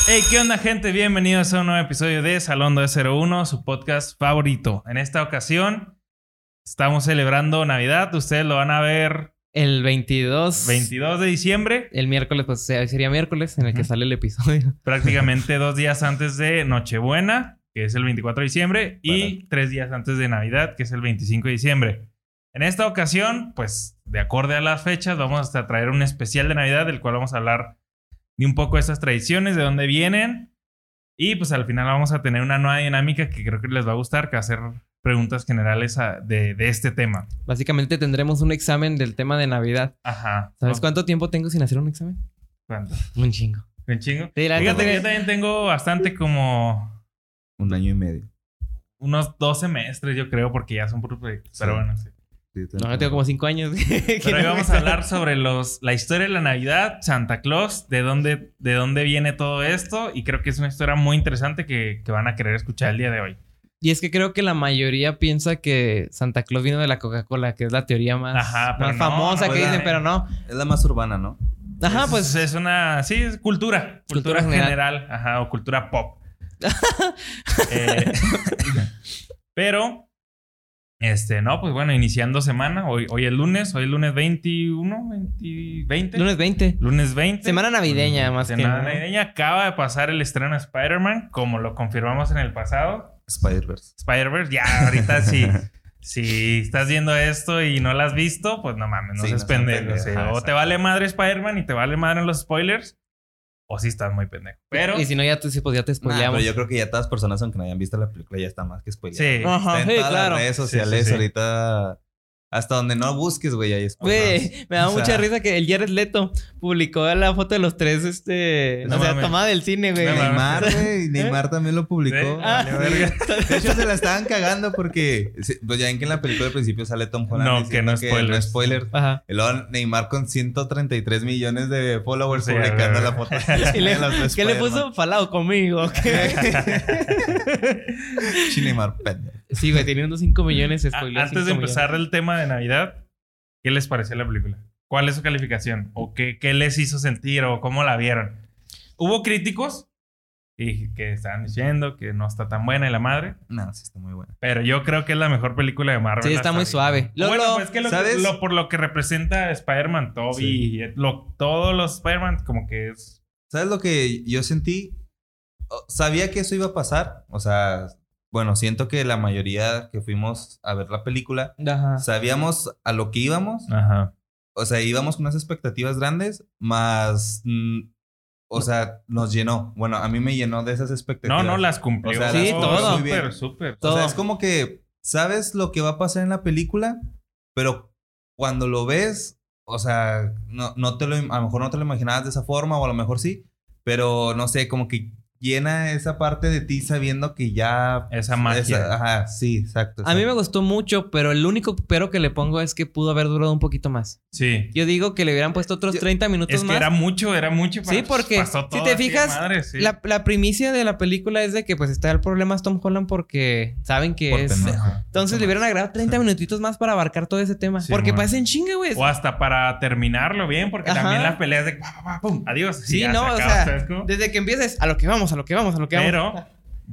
Hey, ¿qué onda, gente? Bienvenidos a un nuevo episodio de Salón 201, su podcast favorito. En esta ocasión estamos celebrando Navidad. Ustedes lo van a ver el 22 de diciembre. El miércoles, pues sería miércoles en el que sale el episodio. Prácticamente 2 días antes de Nochebuena, que es el 24 de diciembre, y 3 días antes de Navidad, que es el 25 de diciembre. En esta ocasión, pues, de acorde a las fechas, vamos a traer un especial de Navidad, del cual vamos a hablar de un poco de estas tradiciones, de dónde vienen. Y pues al final vamos a tener una nueva dinámica que creo que les va a gustar, que va a hacer preguntas generales de este tema. Básicamente tendremos un examen del tema de Navidad. Ajá. ¿Sabes cuánto tiempo tengo sin hacer un examen? ¿Cuánto? Un chingo. ¿Un chingo? Sí, Fíjate que yo también tengo bastante como... 1 año y medio. Unos 2 semestres, yo creo, porque ya son puros proyectos. Sí. Pero bueno, sí. No, yo tengo como 5 años. Pero hoy vamos a hablar sobre la historia de la Navidad, Santa Claus, de dónde viene todo esto. Y creo que es una historia muy interesante que van a querer escuchar el día de hoy. Y es que creo que la mayoría piensa que Santa Claus vino de la Coca-Cola, que es la teoría más famosa que dicen, pero no. Es la más urbana, ¿no? Ajá, pues es una... Sí, es cultura general. Ajá, o cultura pop. Pero... no, pues bueno, iniciando semana. Hoy es lunes 21, 20. Lunes 20. Lunes 20. Semana navideña, más que Semana navideña. Acaba de pasar el estreno de Spider-Man, como lo confirmamos en el pasado. Spider-Verse. Ya, ahorita si estás viendo esto y no lo has visto, pues no mames, no seas pendejo. Sí. O te vale madre Spider-Man y te vale madre los spoilers, o si estás muy pendejo. Pero... Y si no, ya te spoileamos. Pero yo creo que ya todas las personas, aunque no hayan visto la película, ya está más que spoileado. Sí. Ajá, está en todas claro. las redes sociales Sí. ahorita... Hasta donde no busques, güey, ahí spoilers. Güey, me da mucha risa que el Jared Leto publicó la foto de los tres, No mames. tomada del cine, güey. No Neymar, güey. Neymar también lo publicó. Sí. Ah, verga. De hecho, se la estaban cagando porque... Pues ya ven que en la película al principio sale Tom Holland No, diciendo que no spoilers. no spoiler. Ajá. Y luego Neymar con 133 millones de followers Sí, publicando güey. la foto. ¿Qué le Spider-Man. puso? Falado conmigo. Neymar, pendejo. Sí, güey, teniendo 5 millones spoilers. Antes de empezar el tema de Navidad, ¿qué les pareció la película? ¿Cuál es su calificación? ¿O qué les hizo sentir? ¿O cómo la vieron? Hubo críticos que estaban diciendo que no está tan buena y la madre. No, sí está muy buena. Pero yo creo que es la mejor película de Marvel. Sí, está muy suave. Pues que ¿sabes? por lo que representa Spider-Man, Tobey, Sí. todos los Spider-Man, como que es... ¿Sabes lo que yo sentí? Sabía que eso iba a pasar. O sea, bueno, siento que la mayoría que fuimos a ver la película, Ajá. sabíamos a lo que íbamos. Ajá. O sea, íbamos con unas expectativas grandes, más... o sea, nos llenó. Bueno, a mí me llenó de esas expectativas. No, las cumplió. O sea, Sí, las todo. muy bien. Súper. O todo. sea, es como que sabes lo que va a pasar en la película, pero cuando lo ves, o sea, a lo mejor no te lo imaginabas de esa forma, o a lo mejor sí, pero no sé, como que llena esa parte de ti sabiendo que ya... Esa magia. Ajá, sí, exacto. A mí me gustó mucho, pero el único pero que le pongo es que pudo haber durado un poquito más. Sí. Yo digo que le hubieran puesto otros 30 minutos Es que más. era mucho. Sí, porque pasó si todo te así de fijas, madre, sí. la primicia de la película es de que pues está el problema es Tom Holland porque saben que Por es... pendejo. Entonces le hubieran agregado 30 minutitos más para abarcar todo ese tema. Sí, porque bueno. pasen chingue, güey. O hasta para terminarlo bien, porque Ajá. también las peleas de... ¡Pum! Adiós. Sí, ya no, se o acaba, sea, ¿sabes cómo? desde que empieces, a lo que vamos. Pero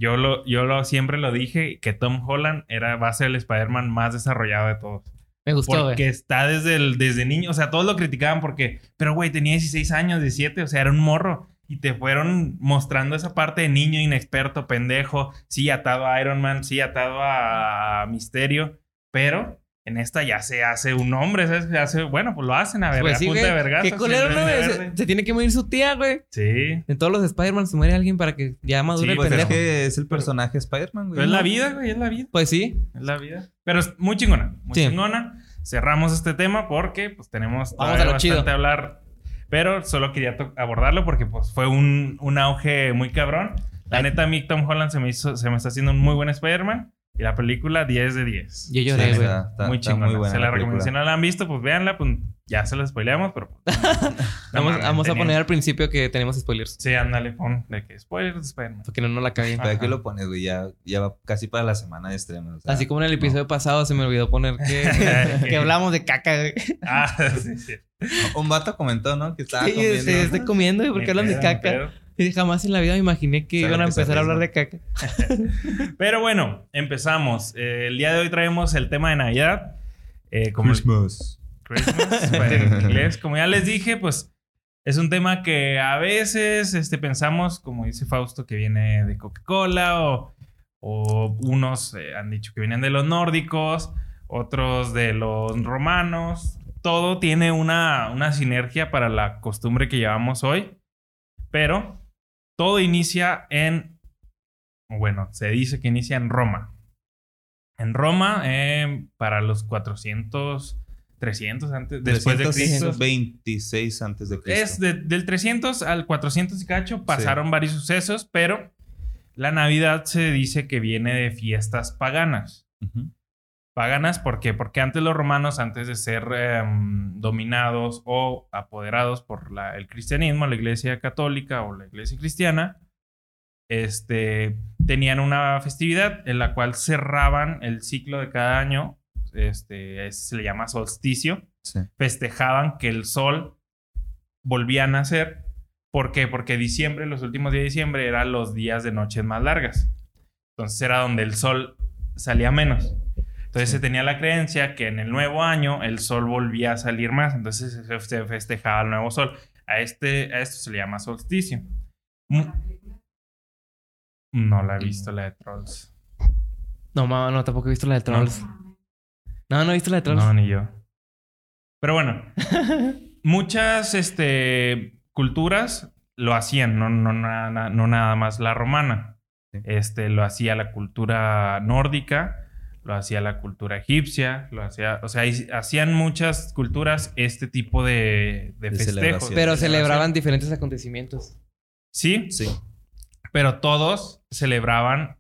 yo siempre lo dije, que Tom Holland va a ser el Spider-Man más desarrollado de todos. Me gustó, Porque güey. está desde niño. O sea, todos lo criticaban porque... Pero, güey, tenía 16 años, 17. O sea, era un morro. Y te fueron mostrando esa parte de niño inexperto, pendejo. Sí, atado a Iron Man. Sí, atado a Misterio. Pero... En esta ya se hace un hombre, ¿sabes? Bueno, pues lo hacen a ver, Pues a sí, punta güey. de vergazos. Qué culero, ¿no, güey? Se tiene que morir su tía, güey. Sí. En todos los Spider-Man se muere alguien para que ya madure Sí, el Pues es pendejo. que es el personaje Spider-Man, güey. Pero es la vida, güey, es la vida. Pues sí. Es la vida. Pero es muy chingona, muy Sí. chingona. Cerramos este tema porque pues tenemos Vamos todavía a lo bastante chido. a hablar. Pero solo quería abordarlo porque pues fue un auge muy cabrón. La neta, a mí Tom Holland se me está haciendo un muy buen Spider-Man. Y la película 10 de 10. Yo lloré, güey. Muy chingona. muy buena Se la la recomiendo. película. Si no la han visto, pues véanla. Pues ya se la spoileamos, pero... Vamos a poner al principio que tenemos spoilers. Sí, ándale, pon de que spoilers de Spider-Man. Para que no la caguen. ¿Para qué lo pones, güey? Ya va casi para la semana de estreno. O sea, Así como en el episodio pasado se me olvidó poner que hablamos de caca, güey. Ah, sí, sí. Un vato comentó, ¿no? Que estaba Sí, comiendo. estoy comiendo, güey, porque Ni hablan de pedo, ni caca. pedo. Y jamás en la vida me imaginé que iban a empezar a hablar de caca. Pero bueno, empezamos. El día de hoy traemos el tema de Navidad. Christmas. En inglés. Como ya les dije, pues es un tema que a veces pensamos, como dice Fausto, que viene de Coca-Cola o unos han dicho que vienen de los nórdicos, otros de los romanos. Todo tiene una sinergia para la costumbre que llevamos hoy, pero todo inicia se dice que inicia en Roma. En Roma, para los 300 antes, después de Cristo. 26 antes de Cristo. Es del 300 al 400 y cacho, pasaron varios sucesos, pero la Navidad se dice que viene de fiestas paganas. Uh-huh. Paganas, ¿por qué? Porque antes los romanos, antes de ser dominados o apoderados por el cristianismo, la iglesia católica o la iglesia cristiana, tenían una festividad en la cual cerraban el ciclo de cada año. Se le llama solsticio. Sí. Festejaban que el sol volvía a nacer. ¿Por qué? Porque diciembre, los últimos días de diciembre, eran los días de noches más largas. Entonces era donde el sol salía menos. Entonces se tenía la creencia que en el nuevo año el sol volvía a salir más. Entonces se festejaba el nuevo sol. A esto se le llama solsticio. No la he visto, la de Trolls. No, tampoco he visto la de Trolls. No he visto la de Trolls. No, ni yo. Pero bueno, muchas culturas lo hacían, no nada más la romana. Sí. Lo hacía la cultura nórdica, lo hacía la cultura egipcia, hacían muchas culturas este tipo de festejos. Pero celebraban diferentes acontecimientos. Sí, pero todos celebraban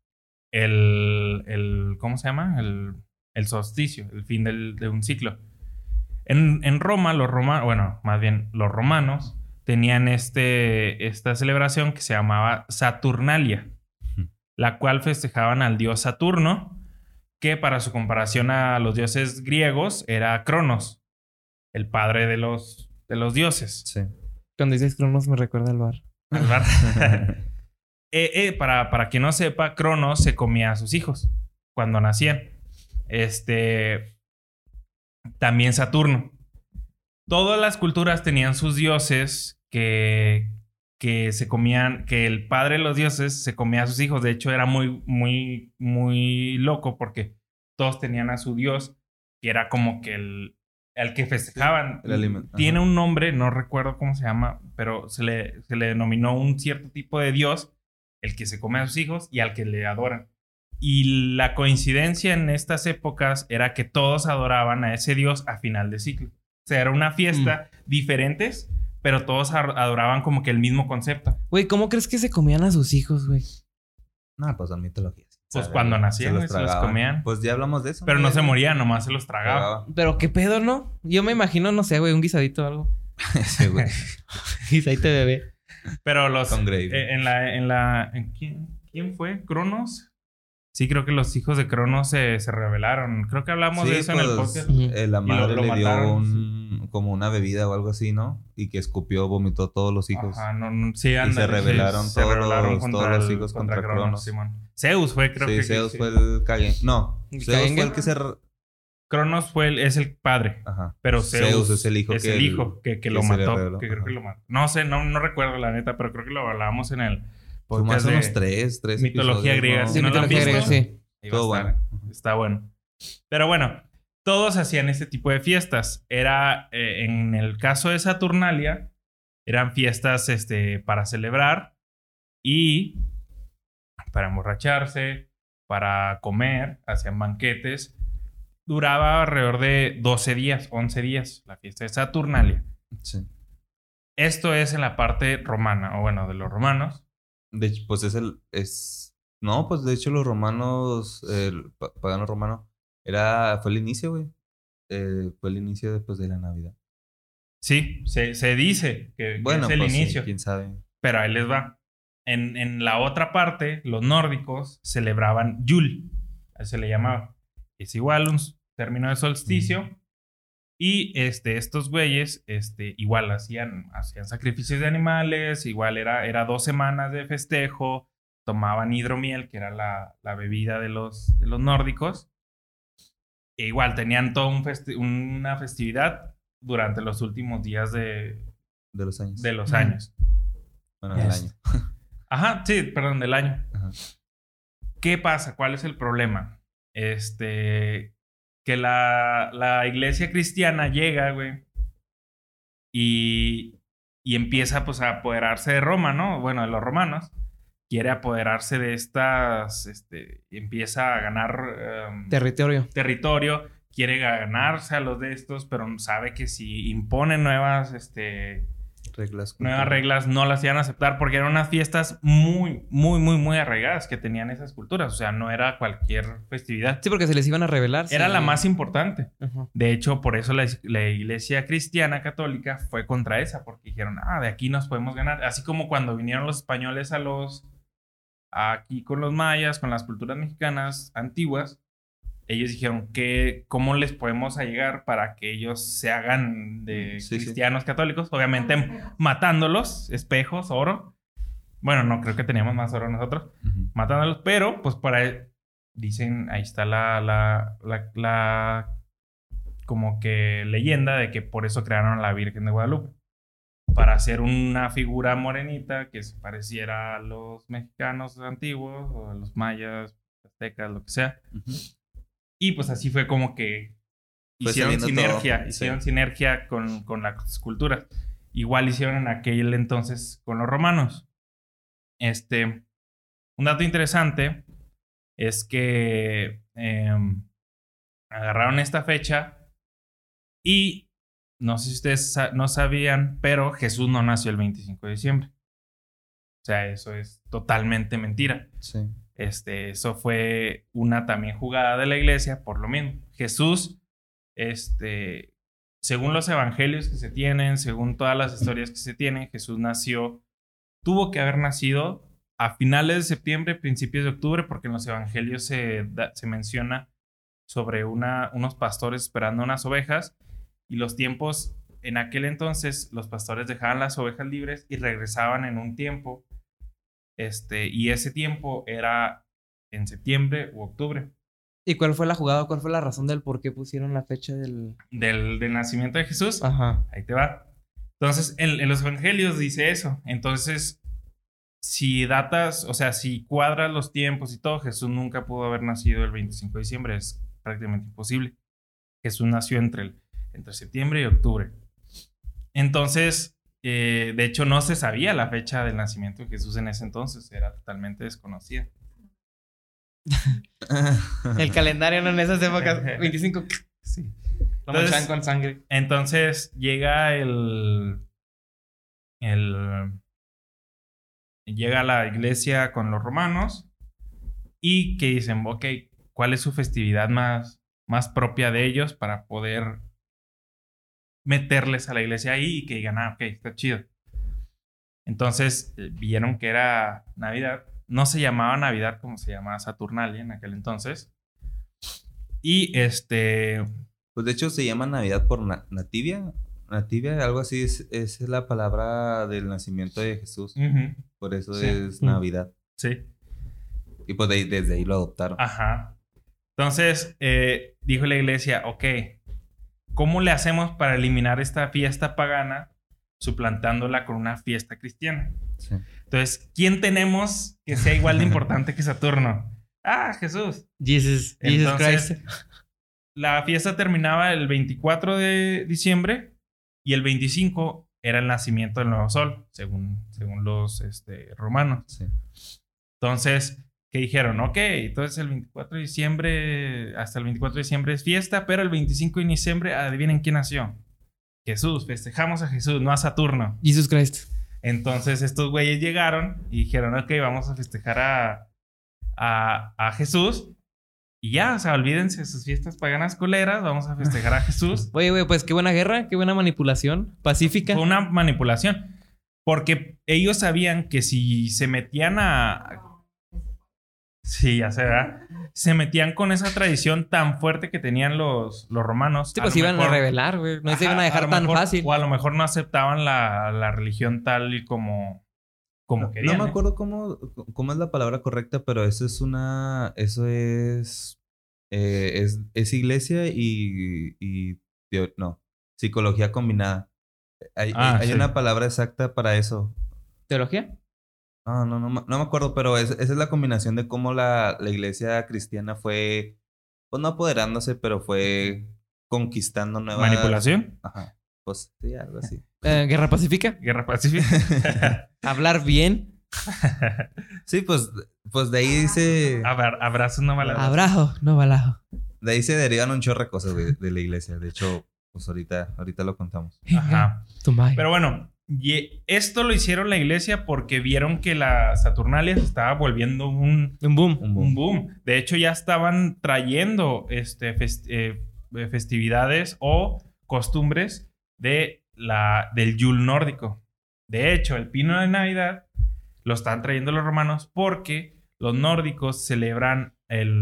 ¿cómo se llama? El solsticio, el fin de un ciclo. En Roma, los romanos tenían esta celebración que se llamaba Saturnalia, la cual festejaban al dios Saturno, que para su comparación a los dioses griegos era Cronos, el padre de los dioses. Sí. Cuando dices Cronos me recuerda al bar. Al bar. Para quien no sepa, Cronos se comía a sus hijos cuando nacían. También Saturno. Todas las culturas tenían sus dioses que se comían, que el padre de los dioses se comía a sus hijos. De hecho, era muy, muy, muy loco porque todos tenían a su dios, que era como que el que festejaban. El alimento. Tiene un nombre, no recuerdo cómo se llama, pero se le denominó un cierto tipo de dios, el que se come a sus hijos y al que le adoran. Y la coincidencia en estas épocas era que todos adoraban a ese dios a final de ciclo. O sea, era una fiesta diferentes, pero todos adoraban como que el mismo concepto. Güey, ¿cómo crees que se comían a sus hijos, güey? No, pues son mitologías. Pues cuando nacían, se los comían. Pues ya hablamos de eso. Pero no se morían, nomás se los tragaba. Pero qué pedo, ¿no? Yo me imagino, no sé, güey, un guisadito o algo. Sí, güey. Guisadito de bebé. Pero los... Con gravy. ¿Quién fue? ¿Cronos? Sí, creo que los hijos de Cronos se rebelaron. Creo que hablamos de eso en el podcast. La madre lo le dio mataron, como una bebida o algo así, ¿no? Y que escupió, vomitó todos los hijos. Ajá, sí, y se rebelaron todos los hijos contra Cronos. Simón. Zeus fue, creo que. Zeus fue el Kagen. No, Zeus fue el que se... Cronos es el padre. Ajá. Pero Zeus es el hijo que lo mató. Que creo que lo mató. No sé, no recuerdo la neta, pero creo que lo hablábamos en el podcast de unos tres mitología griega. ¿no? Si no lo han visto, sí. Todo bueno. Está bueno. Pero bueno, todos hacían este tipo de fiestas. Era, en el caso de Saturnalia, eran fiestas para celebrar y para emborracharse, para comer, hacían banquetes. Duraba alrededor de 12 días, 11 días, la fiesta de Saturnalia. Sí. Esto es en la parte romana, o bueno, de los romanos. De hecho, pues no, pues de hecho los romanos, el pagano romano, fue el inicio, güey. Fue el inicio después de la Navidad. Sí, se dice que es el inicio. Sí, quién sabe. Pero ahí les va. En la otra parte, los nórdicos celebraban Yule. Así se le llamaba. Es igual un término de solsticio. Y estos güeyes igual hacían sacrificios de animales, igual era 2 semanas de festejo, tomaban hidromiel, que era la bebida de los nórdicos. E igual tenían toda una festividad durante los últimos días de los años. De los años. Bueno, del año. Ajá, sí, perdón, del año. Ajá. ¿Qué pasa? ¿Cuál es el problema? Que la iglesia cristiana llega, güey, y empieza pues a apoderarse de Roma, ¿no? Bueno, de los romanos. Quiere apoderarse de estas, empieza a ganar territorio, quiere ganarse a los de estos, pero sabe que si impone nuevas reglas no las iban a aceptar porque eran unas fiestas muy, muy, muy, muy arraigadas que tenían esas culturas. O sea, no era cualquier festividad. Sí, porque se les iban a rebelar. Era la más importante. Uh-huh. De hecho, por eso la iglesia cristiana católica fue contra esa, porque dijeron, de aquí nos podemos ganar. Así como cuando vinieron los españoles aquí con los mayas, con las culturas mexicanas antiguas, ellos dijeron cómo les podemos llegar para que ellos se hagan de cristianos católicos, obviamente matándolos, espejos, oro. Bueno, no creo que teníamos más oro nosotros, matándolos, pero pues dicen, ahí está la como que leyenda de que por eso crearon a la Virgen de Guadalupe, para hacer una figura morenita que se pareciera a los mexicanos antiguos o a los mayas, aztecas, lo que sea. Y pues así fue como que hicieron sinergia con las culturas. Igual hicieron en aquel entonces con los romanos. Un dato interesante es que agarraron esta fecha y no sé si ustedes no sabían, pero Jesús no nació el 25 de diciembre. O sea, eso es totalmente mentira. Sí. Eso fue una también jugada de la iglesia por lo mismo. Jesús, según los evangelios que se tienen, según todas las historias que se tienen, Jesús tuvo que haber nacido a finales de septiembre, principios de octubre, porque en los evangelios se menciona sobre unos pastores esperando unas ovejas, y los tiempos, en aquel entonces, los pastores dejaban las ovejas libres y regresaban en un tiempo. Y ese tiempo era en septiembre u octubre. ¿Y cuál fue la jugada? ¿Cuál fue la razón del por qué pusieron la fecha del nacimiento de Jesús? Ajá. Ahí te va. Entonces, en los evangelios dice eso. Entonces, si cuadras los tiempos y todo, Jesús nunca pudo haber nacido el 25 de diciembre. Es prácticamente imposible. Jesús nació entre septiembre y octubre. Entonces, de hecho, no se sabía la fecha del nacimiento de Jesús en ese entonces. Era totalmente desconocida. El calendario no en esas épocas. 25. Sí. Lo manchaban con sangre. Entonces, llega llega la iglesia con los romanos y que dicen, ok, ¿cuál es su festividad más propia de ellos para poder meterles a la iglesia ahí y que digan, ok, está chido? Entonces vieron que era Navidad. No se llamaba Navidad como se llamaba Saturnalia en aquel entonces. Y pues de hecho se llama Navidad por Nativia. Nativia, algo así, es la palabra del nacimiento de Jesús. Uh-huh. Por eso es Navidad. Sí. Y pues desde ahí lo adoptaron. Ajá. Entonces dijo la iglesia, ok, ¿cómo le hacemos para eliminar esta fiesta pagana suplantándola con una fiesta cristiana? Sí. Entonces, ¿quién tenemos que sea igual de importante que Saturno? Jesús. Jesus Christ. La fiesta terminaba el 24 de diciembre y el 25 era el nacimiento del nuevo sol, según los romanos. Sí. Entonces, ¿qué dijeron? Ok, entonces el 24 de diciembre, hasta el 24 de diciembre es fiesta, pero el 25 de diciembre, adivinen quién nació. Jesús, festejamos a Jesús, no a Saturno. Jesus Christ. Entonces estos güeyes llegaron y dijeron, ok, vamos a festejar a Jesús. Y ya, o sea, olvídense de sus fiestas paganas culeras, vamos a festejar a Jesús. Oye, pues qué buena guerra, qué buena manipulación pacífica. Fue una manipulación. Porque ellos sabían que si se metían Sí, ya se ve. Se metían con esa tradición tan fuerte que tenían los romanos. Sí, pues iban a rebelar, güey. No se iban a dejar tan fácil. O a lo mejor no aceptaban la religión tal y como querían. No me acuerdo cómo es la palabra correcta, pero eso es es iglesia y psicología combinada. Hay una palabra exacta para eso. ¿Teología? No me acuerdo, pero esa es la combinación de cómo la iglesia cristiana fue, pues no apoderándose, pero fue conquistando nuevas... ¿Manipulación? Ajá. Pues sí, algo así. ¿Guerra pacífica? ¿Guerra pacífica? ¿Hablar bien? Sí, pues de ahí dice... Abrazo, no balajo. Abrazo, no balajo. De ahí se derivan un chorro de cosas de la iglesia. De hecho, pues ahorita lo contamos. Ajá. Pero bueno, y esto lo hicieron la iglesia porque vieron que la Saturnalia se estaba volviendo un boom. De hecho, ya estaban trayendo festividades o costumbres del Yule nórdico. De hecho, el pino de Navidad lo están trayendo los romanos porque los nórdicos celebran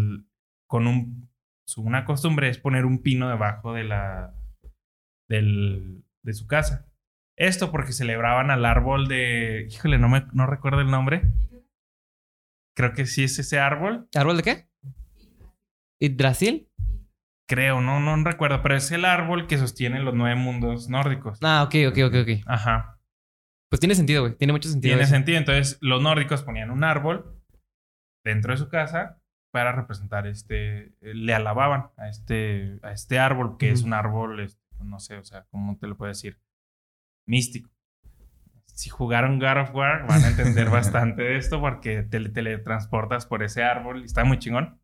una costumbre es poner un pino debajo de su casa. Esto porque celebraban al árbol de... Híjole, no recuerdo el nombre. Creo que sí es ese árbol. ¿Árbol de qué? ¿Yggdrasil? Creo, no recuerdo, pero es el árbol que sostiene los 9 mundos nórdicos. Ah, ok. Ajá. Pues tiene sentido, güey. Tiene mucho sentido. Tiene sentido. Entonces, los nórdicos ponían un árbol dentro de su casa para representar le alababan a este árbol, que es un árbol, no sé, o sea, ¿cómo te lo puedo decir? Místico. Si jugaron God of War, van a entender bastante de esto porque te teletransportas por ese árbol y está muy chingón.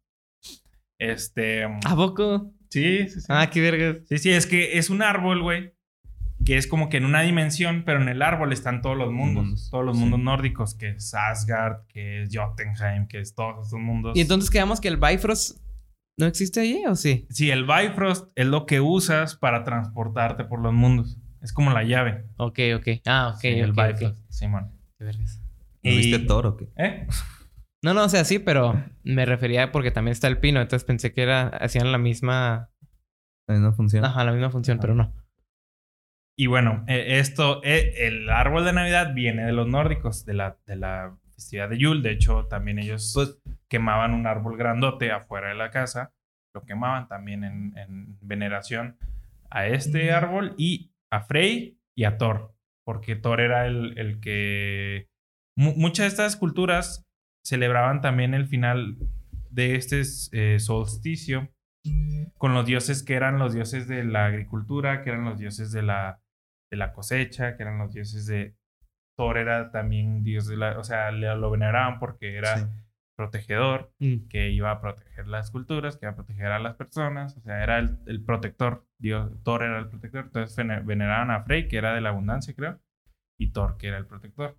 ¿A poco? Sí. Ah, qué vergas. Sí, es que es un árbol, güey, que es como que en una dimensión, pero en el árbol están todos los mundos. Todos los mundos nórdicos, que es Asgard, que es Jotunheim, que es todos esos mundos. ¿Y entonces quedamos que el Bifrost no existe allí o sí? Sí, el Bifrost es lo que usas para transportarte por los mundos. Es como la llave. Ok. Ah, ok. Sí, el Bifrost, Simón. Qué vergas. ¿No viste Thor o qué? No, o sea, sí, pero me refería porque también está el pino. Entonces pensé que hacían la misma... ¿La misma función? Ajá, la misma función, pero no. Y bueno, el árbol de Navidad viene de los nórdicos, de la festividad de Yule. De hecho, también ellos quemaban un árbol grandote afuera de la casa. Lo quemaban también en veneración a este árbol y a Frey y a Thor. Porque Thor era el que... Muchas de estas culturas celebraban también el final de solsticio con los dioses que eran los dioses de la agricultura, que eran los dioses de la cosecha, que eran los dioses de... Thor era también dios de o sea, lo veneraban porque era protegedor, que iba a proteger las culturas, que iba a proteger a las personas, o sea, era el protector. Thor era el protector, entonces veneraban a Frey, que era de la abundancia, creo, y Thor, que era el protector.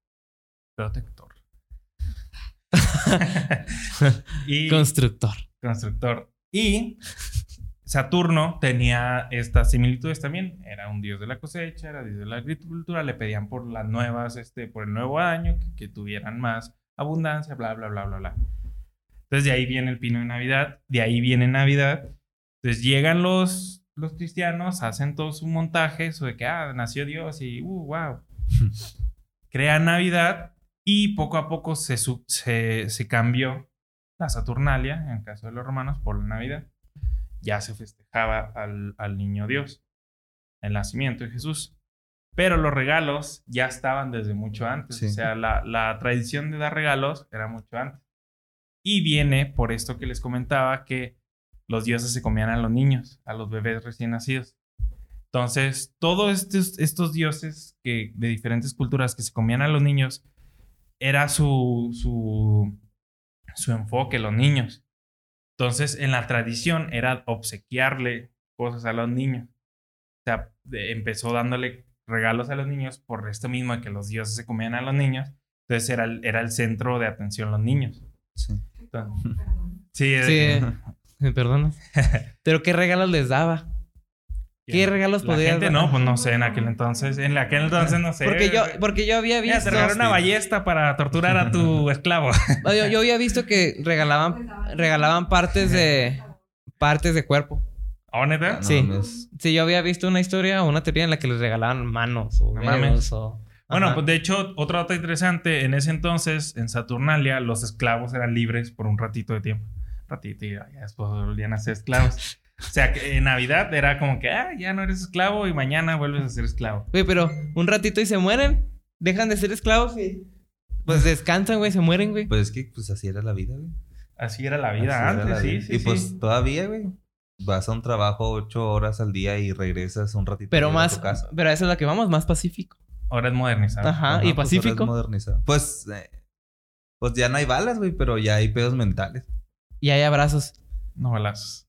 Constructor. Y Saturno tenía estas similitudes también. Era un dios de la cosecha, era dios de la agricultura. Le pedían por las nuevas, por el nuevo año, que tuvieran más abundancia, bla, bla, bla, bla, bla. Entonces de ahí viene el pino de Navidad. De ahí viene Navidad. Entonces llegan los cristianos, hacen todo su montaje, eso de que, nació Dios y, wow. Crean Navidad y poco a poco se cambió la Saturnalia, en el caso de los romanos, por la Navidad. Ya se festejaba al niño Dios, el nacimiento de Jesús. Pero los regalos ya estaban desde mucho antes. Sí. O sea, la tradición de dar regalos era mucho antes. Y viene por esto que les comentaba, que los dioses se comían a los niños, a los bebés recién nacidos. Entonces, todos estos dioses de diferentes culturas que se comían a los niños, era su enfoque, los niños. Entonces, en la tradición era obsequiarle cosas a los niños. O sea, empezó dándole regalos a los niños por esto mismo de que los dioses se comían a los niños. Entonces, era el centro de atención los niños. Sí. Entonces, ¿Me perdonas? ¿Pero qué regalos les daba? ¿Qué regalos la podías gente dar? no, pues no sé, en aquel entonces no sé. Porque yo había Mira, visto... te regalaron una ballesta para torturar a tu esclavo. Yo había visto que regalaban partes de cuerpo. ¿Oh, neta? No, Sí. mames. Sí, yo había visto una historia o una teoría en la que les regalaban manos o No dedos mames. o... Bueno, Ajá. pues de hecho, otro dato interesante, en ese entonces, en Saturnalia, los esclavos eran libres por un ratito de tiempo. Ratito y ya después volvían a ser esclavos. O sea, que en Navidad era como que, ya no eres esclavo y mañana vuelves a ser esclavo. Güey, pero un ratito y se mueren. Dejan de ser esclavos y... Pues descansan, güey. Se mueren, güey. Pues es que pues así era la vida, güey. Así era la vida Así era antes, la sí, vida. sí, Y sí. pues todavía, güey. Vas a un trabajo 8 horas al día y regresas un ratito Pero a más... tu casa. Pero a eso es lo que vamos, más pacífico. Ahora es modernizado. Ajá. Ajá, y pues, pacífico. ahora es modernizado. Pues ya no hay balas, güey, pero ya hay pedos mentales. Y hay abrazos. No balazos.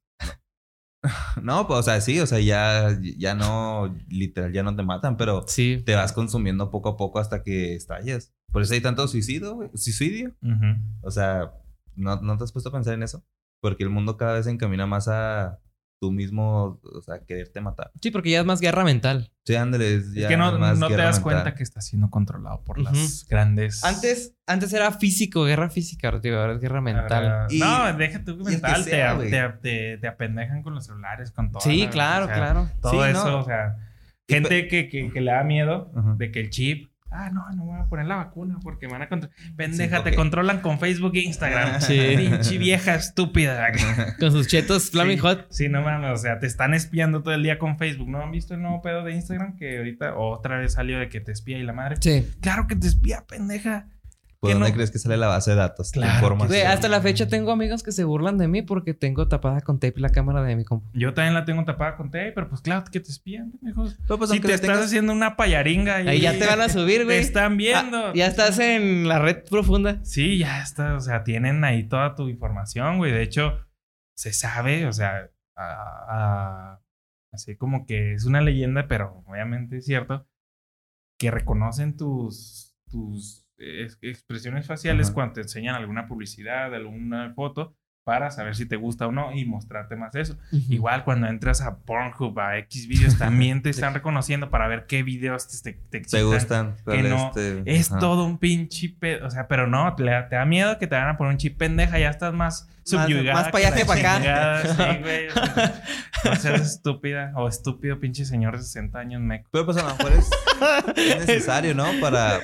No, pues, o sea, sí, o sea, ya no, literal, ya no te matan, pero Sí. te vas consumiendo poco a poco hasta que estallas. Por eso hay tanto suicidio, güey. Suicidio. Ujú. O sea, ¿no te has puesto a pensar en eso? Porque el mundo cada vez se encamina más a tú mismo, o sea, quererte matar. Sí, porque ya es más guerra mental. Sí, ándale, Es ya que no más te guerra das mental. cuenta que está siendo controlado por Ujú. las grandes... Antes era físico, guerra física, ahora es guerra mental. Ahora- Y- no, deja tú y el que mental. sea, güey. Te apendejan con los celulares, con todo. Sí, claro, claro. Todo Sí, eso, no. o sea... Y Gente que le da miedo Ajá. de que el chip... no voy a poner la vacuna porque me van a controlar. Pendeja, Sí, te ok. controlan con Facebook e Instagram. Sí. Pinche vieja estúpida. Con sus chetos Flaming Sí, Hot. Sí, no mames, o sea, te están espiando todo el día con Facebook. ¿No han visto el nuevo pedo de Instagram que ahorita otra vez salió de que te espía y la madre? Sí. Claro que te espía, pendeja. ¿Por que dónde no- crees que sale la base de datos? Claro De información. Güey, hasta la fecha tengo amigos que se burlan de mí porque tengo tapada con tape la cámara de mi compu. Yo también la tengo tapada con tape, pero pues claro que te espían, pendejos. Pero, pues, Si aunque te le estás tengas- haciendo una payaringa y Ahí ya te van a subir, te güey. están viendo. Ah, ya estás en la red profunda. Sí, ya está, o sea, tienen ahí toda tu información, güey. De hecho, se sabe, o sea, así como que es una leyenda, pero obviamente es cierto, que reconocen tus expresiones faciales Ajá. cuando te enseñan alguna publicidad, alguna foto, para saber si te gusta o no y mostrarte más eso. Igual cuando entras a Pornhub, a Xvideos, también te están reconociendo para ver qué videos te te excitan. gustan. Que no, es ajá. todo un pinche pedo. O sea, pero no, te da miedo que te van a poner un chip pendeja. Ya estás más subyugada. más pa' allá que pa' acá. chingada. Sí, güey. O sea, no seas estúpida o estúpido pinche señor de 60 años, meco. Pero pues a lo mejor es necesario, ¿no? Para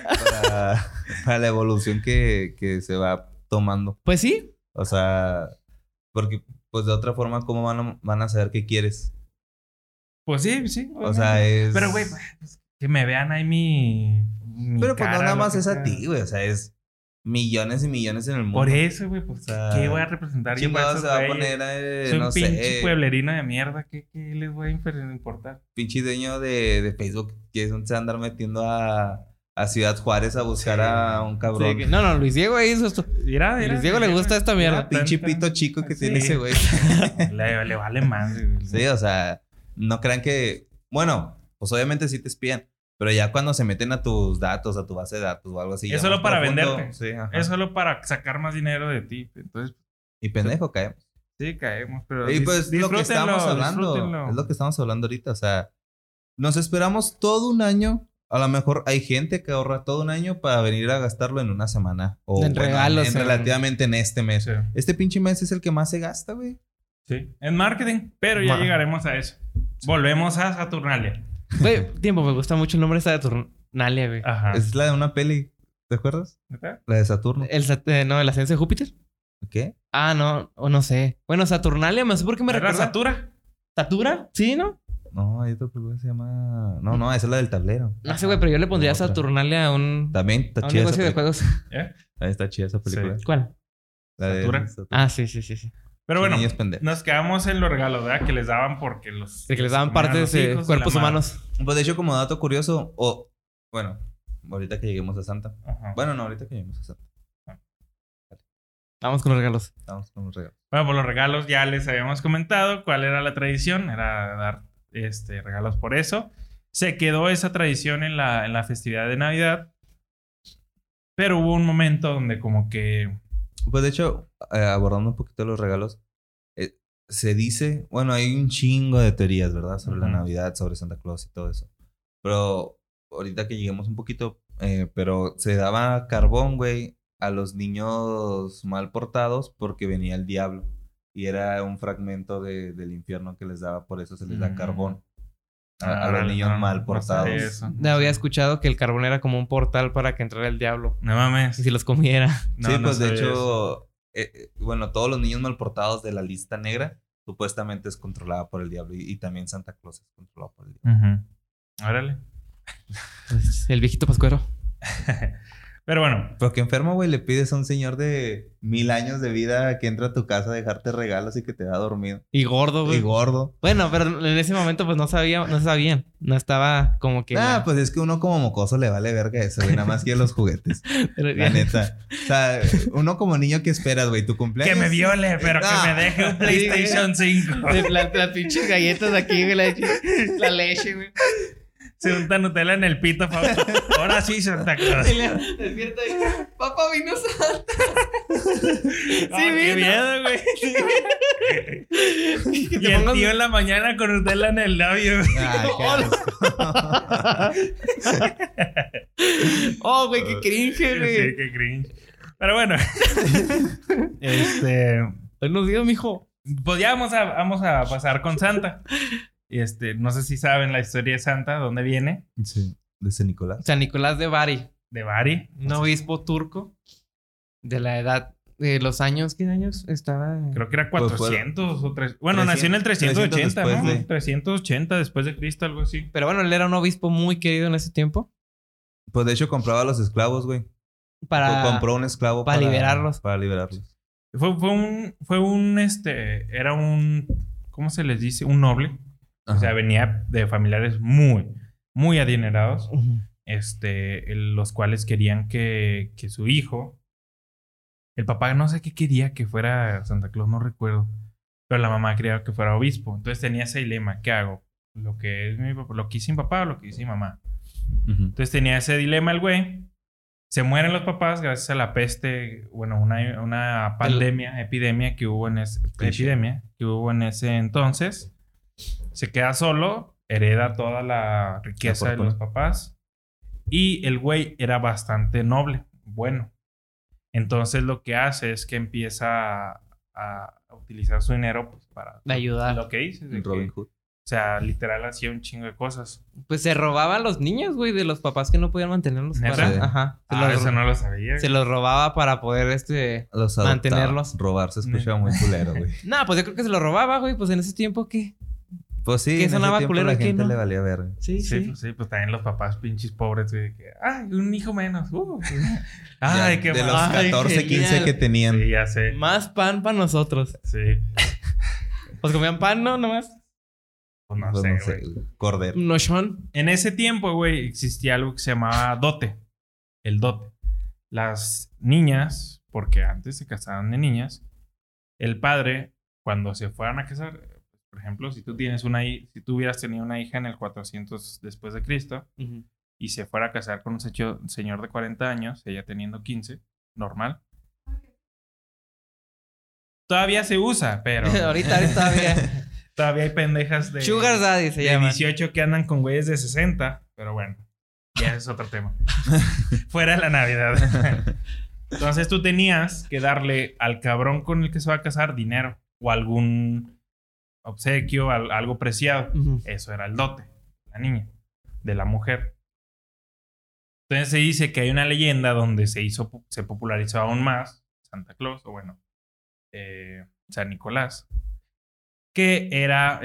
la evolución que se va tomando. Pues sí. O sea, porque pues de otra forma, ¿cómo van a saber qué quieres? Pues sí, sí. O sea, es... Pero, güey, pues, que me vean ahí mi Pero pues cara, no nada lo más que es a sea. ti, güey. O sea, es millones y millones en el mundo. Por eso, güey, pues, O sea, ¿qué voy a representar yo para Chingado esos se va a güeyes? poner, Soy no un pinche sé, pueblerino de mierda. ¿Qué les voy a importar? pinche dueño de Facebook que es un se va a andar metiendo a Ciudad Juárez a buscar Sí. a un cabrón. Sí, que- no, Luis Diego hizo esto. Mira, Luis Diego le gusta esta mierda. Pinche pito chico que tiene ese güey. Le vale madre, güey. Sí, o sea, no crean que... Bueno, pues obviamente sí te espían. Pero ya cuando se meten a tus datos, a tu base de datos o algo así... Es ya solo más para profundo, venderte. Sí, ajá. Es solo para sacar más dinero de ti. Entonces, Y pendejo caemos. sí, caemos. Pero Y pues lo que estamos hablando. disfrútenlo. Es lo que estamos hablando ahorita. O sea, nos esperamos todo un año. A lo mejor hay gente que ahorra todo un año para venir a gastarlo en una semana. O En regalos, relativamente en este mes. Sí. Este pinche mes es el que más se gasta, güey. Sí, en marketing. Pero ya llegaremos a eso. Volvemos a Saturnalia. Güey, tiempo, me gusta mucho el nombre esta de Saturnalia, güey. Ajá. Es la de una peli. ¿Te acuerdas? ¿Neta? La de Saturno. No, el ascenso de Júpiter. ¿Qué? Ah, no, o no sé. Bueno, Saturnalia, no sé por qué me ¿Era recuerda. Satura? ¿Satura? Sí, ¿no? No, hay otra película que se llama... No, esa es la del tablero. No sé, güey, pero yo le pondría Otra. Saturnalia a un También está a un chida esa negocio de película. juegos. ¿Eh? Ahí está chida esa película. Sí. ¿Cuál? La de Satura. Ah, sí, sí, sí, sí. Pero bueno, Niños pendejos. nos quedamos en los regalos, ¿verdad? Que les daban porque los... De que les daban comían a partes los de hijos y cuerpos la madre. humanos. Pues de hecho, como dato curioso, bueno, ahorita que lleguemos a Santa. Ajá. Bueno, no, ahorita que lleguemos a Santa. Vamos con los regalos. Vamos con los regalos. Bueno, por los regalos ya les habíamos comentado cuál era la tradición. Era dar regalos por eso. Se quedó esa tradición en la festividad de Navidad. Pero hubo un momento donde como que... Pues de hecho, abordando un poquito los regalos, se dice, bueno, hay un chingo de teorías, ¿verdad? Sobre la Navidad, sobre Santa Claus y todo eso. Pero ahorita que lleguemos un poquito, pero se daba carbón, güey, a los niños mal portados porque venía el diablo. Y era un fragmento del infierno que les daba, por eso se les da carbón. A los niños mal portados. No había escuchado que el carbón era como un portal para que entrara el diablo. No mames. Y si los comiera. No, sí, pues de hecho, bueno, todos los niños mal portados de la lista negra supuestamente es controlada por el diablo. Y también Santa Claus es controlado por el diablo. Órale. Pues, el viejito pascuero. Pero bueno. Pero qué enfermo, güey. Le pides a un señor de 1000 años de vida que entra a tu casa a dejarte regalos y que te da dormido. Y gordo, güey. Y gordo. Bueno, pero en ese momento pues no sabían. No estaba como que... Pues es que uno como mocoso le vale verga eso, güey. Nada más quiere los juguetes. La neta. O sea, uno como niño, ¿qué esperas, güey? ¿Tu cumpleaños? Que me viole, pero que me deje un PlayStation 5. Las pinches galletas aquí, güey. La leche, güey. Se unta Nutella en el pito, Pablo. Ahora sí, Santa Claus. Despierta y... Papá, vino Santa. Sí, qué miedo, güey. Y el tío en la mañana con Nutella en el labio. Ay, oh, güey, qué cringe, güey. Sí, qué cringe. Pero bueno. Buenos días, mijo. Pues ya vamos a pasar con Santa. No sé si saben la historia de Santa, ¿dónde viene? Sí, de San Nicolás. San Nicolás de Bari. De Bari. Un obispo turco de la edad de los años. ¿Qué años estaba? Creo que era 400 o 300. Bueno, 300, nació en el 380, ¿no? 380 después de Cristo, algo así. Pero bueno, él era un obispo muy querido en ese tiempo. Pues de hecho compraba a los esclavos, güey. Compró un esclavo para liberarlos. Para liberarlos. Era un, ¿cómo se les dice? Un noble. Ajá. O sea, venía de familiares muy, muy adinerados. Los cuales querían que su hijo... El papá no sé qué quería que fuera Santa Claus, no recuerdo. Pero la mamá quería que fuera obispo. Entonces tenía ese dilema. ¿Qué hago? ¿Lo que hice mi papá o lo que hice mi mamá? Entonces tenía ese dilema el güey. Se mueren los papás gracias a la peste. Bueno, una epidemia que hubo en ese entonces. Se queda solo, hereda toda la riqueza de los papás. Y el güey era bastante noble, bueno. Entonces lo que hace es que empieza a utilizar su dinero pues, para ayudar. Lo que dices. Robin Hood. O sea, literal hacía un chingo de cosas. Pues se robaba a los niños, güey, de los papás que no podían mantenerlos. ¿Neta? Sí. Ajá. Eso no lo sabía. Se los robaba para poder mantenerlos. Robar se escuchaba muy culero, güey. No, pues yo creo que se los robaba, güey. Pues en ese tiempo, ¿qué? Pues sí, que sonaba culero, la gente no le valía ver. Sí. Pues también los papás pinches pobres, güey. Un hijo menos. Ay, qué de los 14, 15 que tenían. Sí, ya sé. Más pan para nosotros. Sí. Pues comían pan, ¿no? Nomás. Pues no sé, güey. Cordero. Nochón. En ese tiempo, güey, existía algo que se llamaba dote. El dote. Las niñas, porque antes se casaban de niñas, el padre, cuando se fueran a casar... Por ejemplo, si tú hubieras tenido una hija en el 400 después de Cristo y se fuera a casar con un señor de 40 años, ella teniendo 15, normal. Todavía se usa, pero... ahorita todavía. Todavía hay pendejas de... Sugar Daddy se llama. 18 que andan con güeyes de 60, pero bueno, ya es otro tema. Fuera de la Navidad. Entonces tú tenías que darle al cabrón con el que se va a casar dinero o algún... obsequio, algo preciado. Eso era el dote, la niña, de la mujer. Entonces se dice que hay una leyenda donde se popularizó aún más Santa Claus, o bueno, San Nicolás, que era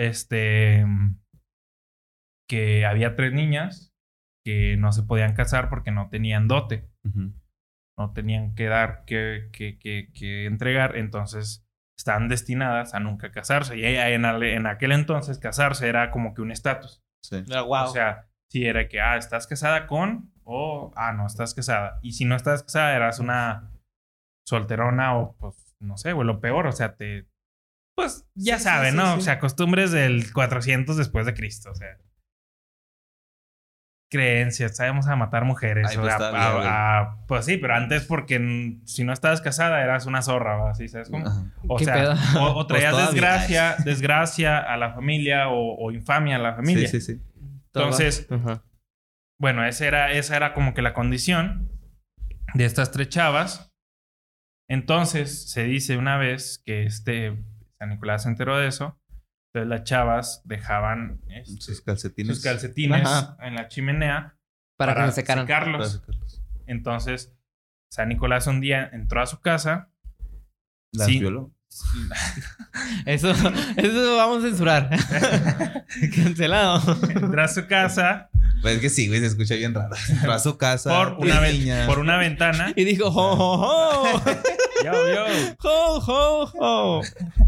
que había 3 niñas que no se podían casar porque no tenían dote. No tenían que dar, que entregar, entonces están destinadas a nunca casarse. Y en aquel entonces casarse era como que un estatus. Sí. Wow. O sea, si era que, estás casada con o, no estás casada. Y si no estás casada, eras una solterona o, pues, no sé, o lo peor. O sea, pues, ya saben, ¿no? Sí. O sea, costumbres del 400 después de Cristo. O sea. creencias, sabemos a matar mujeres. Ay, pues, pues sí, pero antes porque si no estabas casada eras una zorra, ¿sí? ¿Sabes cómo? O sea, o traías desgracia a la familia o infamia a la familia. Sí. Entonces, bueno, esa era como que la condición de estas 3 chavas. Entonces, se dice una vez que San Nicolás se enteró de eso. Entonces, las chavas dejaban sus calcetines en la chimenea para que se secaran. Secarlos. Entonces, San Nicolás un día entró a su casa. ¿Las violó? Eso vamos a censurar. Cancelado. Entró a su casa. Pues es que sí, güey, se escucha bien raro. Entró a su casa por una ventana. Y dijo, ho, ho, ho. Yo. Ho, ho, ho.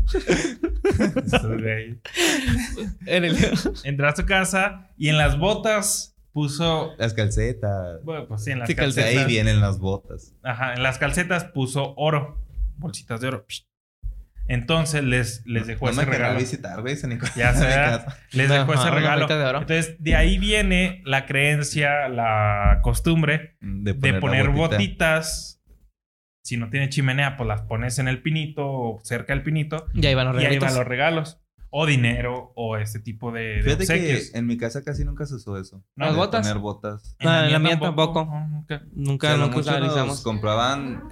Entró a su casa y en las botas puso... Las calcetas. Bueno, pues sí, en las calcetas. Ahí vienen las botas. Ajá, en las calcetas puso oro. Bolsitas de oro. Entonces les dejó ese regalo. Visitar, güey, San Nicolás. Ya se les dejó ese regalo. Entonces, de ahí viene la creencia, la costumbre de poner botitas. Si no tiene chimenea, pues las pones en el pinito o cerca del pinito. Y ahí van los regalos. O dinero o este tipo de Fíjate obsequios. que en mi casa casi nunca se usó eso. ¿No? ¿Las botas? Poner botas. En la mía tampoco. Nunca utilizamos. Compraban...